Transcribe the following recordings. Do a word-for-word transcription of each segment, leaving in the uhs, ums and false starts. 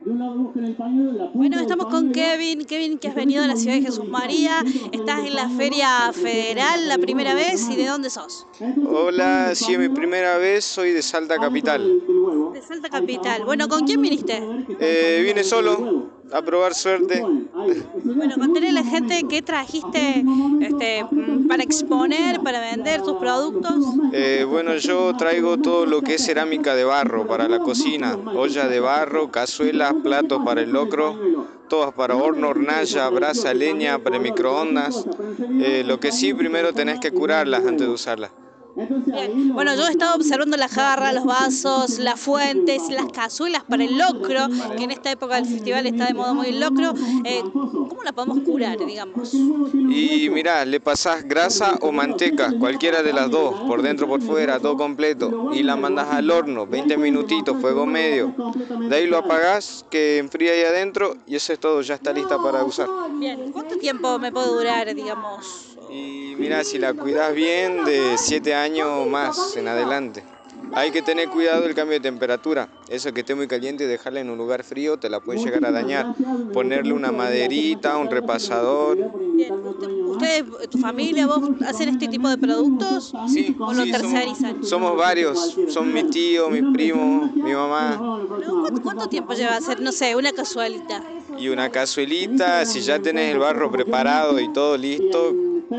Bueno, estamos con Kevin, Kevin que has venido a la ciudad de Jesús María, estás en la Feria Federal la primera vez, ¿y de dónde sos? Hola, sí, es mi primera vez, soy de Salta Capital. De Salta Capital. Bueno, ¿con quién viniste? Eh, vine solo a probar suerte. Bueno, contarle a la gente qué trajiste este, para exponer, para vender tus productos. Eh, bueno, yo traigo todo lo que es cerámica de barro para la cocina, ollas de barro, cazuelas, platos para el locro, todas para horno, hornalla, brasa, leña, para microondas. Eh, lo que sí, primero tenés que curarlas antes de usarlas. Bien. Bueno, yo he estado observando la jarra, los vasos, las fuentes, las cazuelas para el locro, que en esta época del festival está de moda muy el locro. Eh, ¿Cómo la podemos curar, digamos? Y mirá, le pasás grasa o manteca, cualquiera de las dos, por dentro por fuera, todo completo, y la mandás al horno, veinte minutitos, fuego medio. De ahí lo apagás, que enfría ahí adentro, y eso es todo, ya está lista para usar. Bien, ¿cuánto tiempo me puede durar, digamos? Y mira, si la cuidas bien, de siete años más en adelante. Hay que tener cuidado del cambio de temperatura. Eso que esté muy caliente y dejarla en un lugar frío te la puede llegar a dañar. Ponerle una maderita, un repasador. Bien. ¿Ustedes, tu familia, vos hacen este tipo de productos? Sí, ¿O lo sí, tercerizan? somos, somos varios. Son mis tíos, mis primos, mi mamá. ¿Cuánto, cuánto tiempo lleva a hacer, no sé, una cazuelita? Y una cazuelita, si ya tenés el barro preparado y todo listo,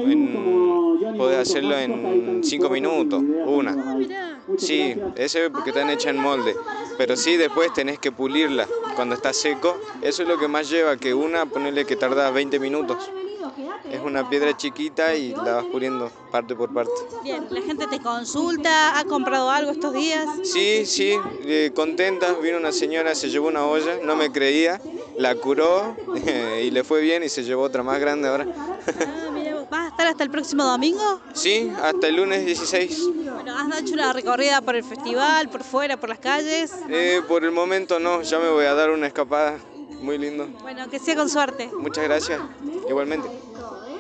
en, podés hacerlo en cinco minutos, una. Sí, eso es porque están hechas en molde, pero sí después tenés que pulirla cuando está seco. Eso es lo que más lleva, que una, ponerle que tarda veinte minutos. Es una piedra chiquita y la vas puliendo parte por parte. Bien, ¿la gente te consulta? ¿Ha comprado algo estos días? Sí, sí, eh, contenta. Vino una señora, se llevó una olla, no me creía, la curó y le fue bien y se llevó otra más grande ahora. Ah, mira, ¿vas a estar hasta el próximo domingo? Sí, hasta el lunes dieciséis. Bueno, ¿has hecho una recorrida por el festival, por fuera, por las calles? Eh, por el momento no, ya me voy a dar una escapada. Muy lindo. Bueno, que sea con suerte. Muchas gracias, igualmente.